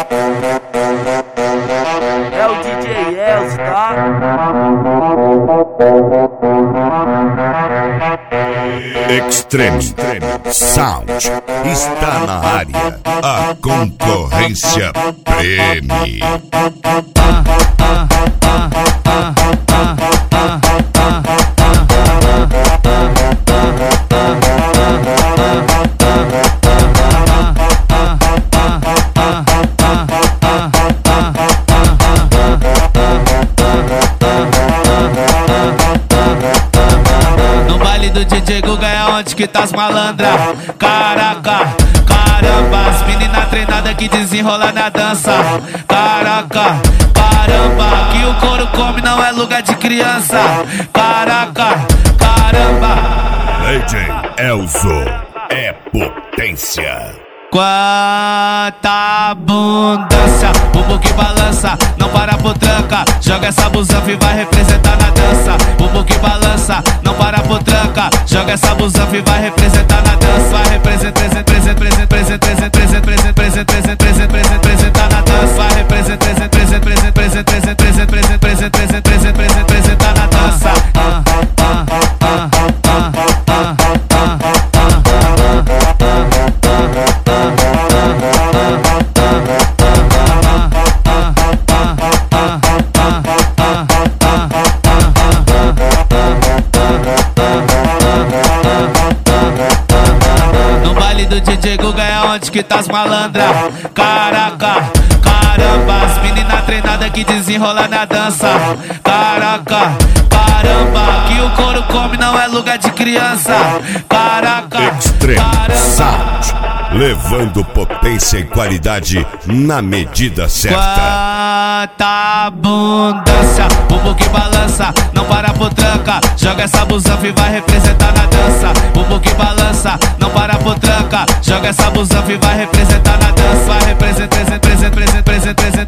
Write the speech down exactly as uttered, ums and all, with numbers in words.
É o D J Els, tá? Extreme Sound está na área. A concorrência preme. No baile do D J Guga é onde que tá as malandra. Caraca, caramba, as menina treinada que desenrola na dança. Caraca, caramba, que o couro come não é lugar de criança. Caraca, caramba. D J Elzo é potência. Quanta abundância, bumbum que balança, não para por tranca. Joga essa busanfa e vai representar na dança. Bumbum que balança, não para por tranca. Joga essa busanfa e vai representar na dança. Vai representar, representar, representar, representar, representar, representar, representar na dança. Vai representar, representar, representar, representar, representar, representar na dança. No baile do D J Guga é onde que tá as malandra. Caraca, caramba, as menina treinada que desenrola na dança. Caraca, caramba, que o couro come não é lugar de criança. Caraca, Extreme caramba. Sound, levando potência e qualidade na medida certa. Quanta abundância, bumbum que balança, não para por tranca. Joga essa busanfa e vai representar na dança. Bumbum que balança, não para por tranca. Joga essa busanfa e vai representar na dança. Vai representar, representar, representar, representar.